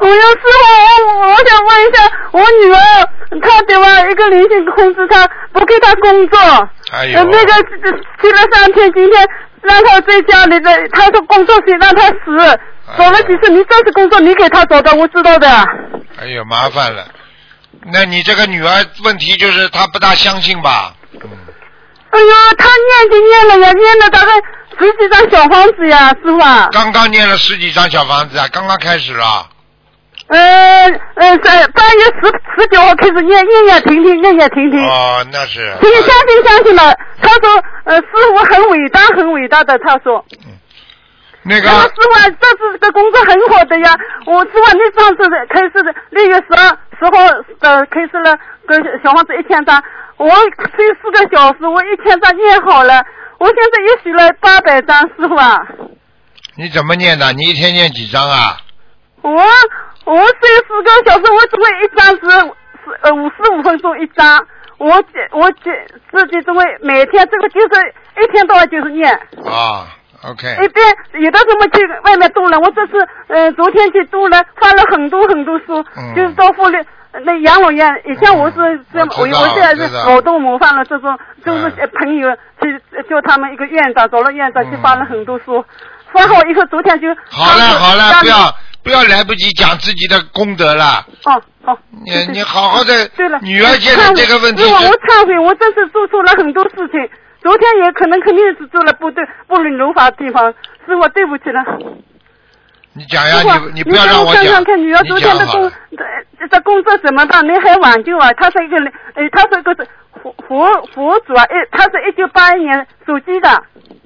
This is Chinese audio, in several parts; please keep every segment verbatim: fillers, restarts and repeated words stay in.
有师傅，我我想问一下，我女儿她对吧，一个灵性控制她，不给她工作， 哎呦， 呃、那个去了三天，今天让她在家里的，她说工作是让她死，走了几次，你这次工作你给她走的，我知道的。 哎呦，麻烦了。那你这个女儿问题就是她不大相信吧？嗯。 哎呦，她念就念了呀，念了大概十几张小房子呀，师傅啊。 刚刚念了十几张小房子啊，刚刚开始啊。 呃呃，在八月十十九号开始念，念念停停，念念停停。 哦，那是。 请相信相信了，他说呃师傅很伟大很伟大的，他说。 嗯。那个。 师傅啊，这次的工作很好的呀，我师傅你上次的开始的六月十二十号的开始了，个小房子一千张，我睡四个小时，我一千张念好了，我现在也许了八百张，师傅啊。 你怎么念的？你一天念几张啊？ 我我睡四个小时，我只会一张是十呃五十五分钟一张，我我自己只会每天这个就是一天到晚就是念。 啊 ，OK。 一边有的时候去外面读了，我这次呃昨天去读了，发了很多很多书，嗯、就是到福利那养老院。以前我是这、嗯、我我现在是脑洞模范了，这种就是朋友去叫他们一个院长，找了院长去发了很多书，嗯、发好以后昨天就好了好了，不要。不要来不及讲自己的功德了。 哦，好。 你你好好的。 对了。 女儿现在这个问题是。 我忏悔，我真是做错了很多事情。昨天也可能肯定是做了不对、不能如法的地方，是我对不起了。 你讲呀，你你不要让我讲。 你看看女儿昨天的工这这工作怎么办？你还挽救啊？她是一个人，呃，她是一个佛佛佛祖啊，一她是一九八一年属鸡的。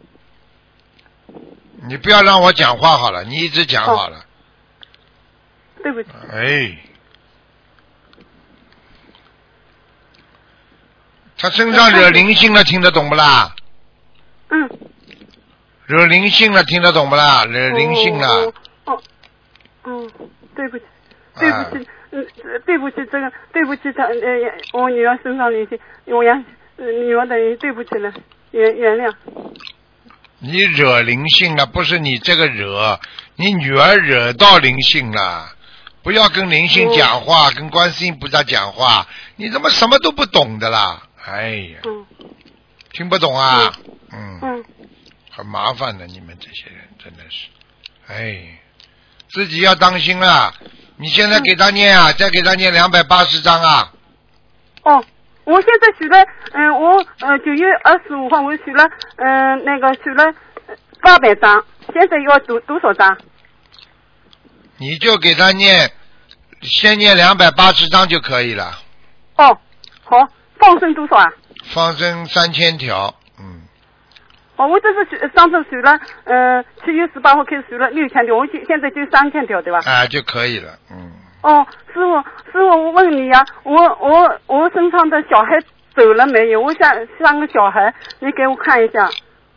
你不要让我讲话好了，你一直讲好了。哦， 对不起。 哎，他身上惹灵性了，听得懂不啦？ 嗯。 惹灵性了，听得懂不啦？惹灵性了。 哦哦。哦，对不起，对不起，嗯，对不起，这个对不起，他呃，我女儿身上灵性，我呀，女儿的人对不起了，原原谅。 你惹灵性了，不是你这个惹，你女儿惹到灵性了。不要跟灵性讲话，嗯、跟观世音菩萨讲话，你怎么什么都不懂的啦？哎呀， 嗯、 听不懂啊？ 嗯，嗯很麻烦的，你们这些人真的是，哎，自己要当心了。你现在给他念啊，嗯、再给他念两百八十章啊。 哦，我现在许了，嗯、呃，我呃九月二十五号我许了，嗯、呃，那个许了八百章，现在要多多少章？ 你就给他念，先念两百八十章就可以了。 哦，好，放生多少啊？ 放生三千条，嗯。 哦，我这是许上次许了，嗯、呃，七月十八号开始许了六千条，我现现在就三千条，对吧？ 啊，就可以了，嗯。 哦，师傅，师傅，我问你呀、啊，我我我身上的小孩走了没有？我想像个小孩，你给我看一下。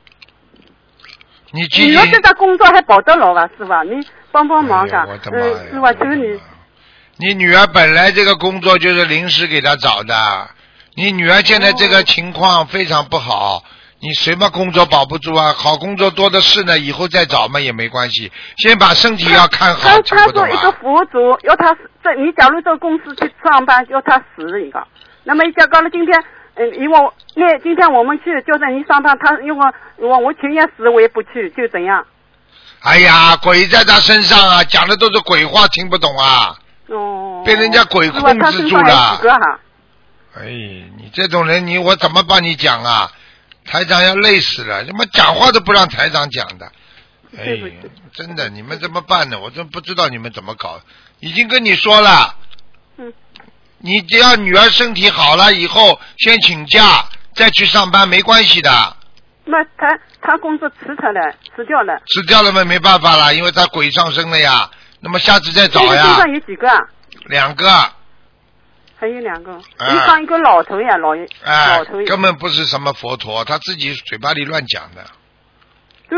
你今你要这个工作还保得牢吧，是吧？你帮帮忙噶， 哎、嗯， 是吧？求你。 你女儿本来这个工作就是临时给她找的，你女儿现在这个情况非常不好，你什么工作保不住啊？好工作多的是呢，以后再找嘛也没关系，先把身体要看好。 他他说一个佛祖要他在你假如到公司去上班要他死一个，那么假如今天。嗯，因为那今天我们去，就在你上班，他因为我我情愿死我也不去，就怎样？ 哎呀，鬼在他身上啊，讲的都是鬼话，听不懂啊。 哦。 被人家鬼控制住了。 几个哈？ 哎，你这种人，你我怎么帮你讲啊？台长要累死了，怎么讲话都不让台长讲的？哎， 对不起真的，你们怎么办呢？我真不知道你们怎么搞。已经跟你说了。 嗯。 你只要女儿身体好了以后，先请假再去上班没关系的。 那他他工作辞掉了，辞掉了。 辞掉了嘛，没办法了，因为他鬼上身了呀。那么下次再找呀。 身上有几个啊？ 两个。 还有两个。你像一个老头呀，老哎， 老头。 根本不是什么佛陀，他自己嘴巴里乱讲的。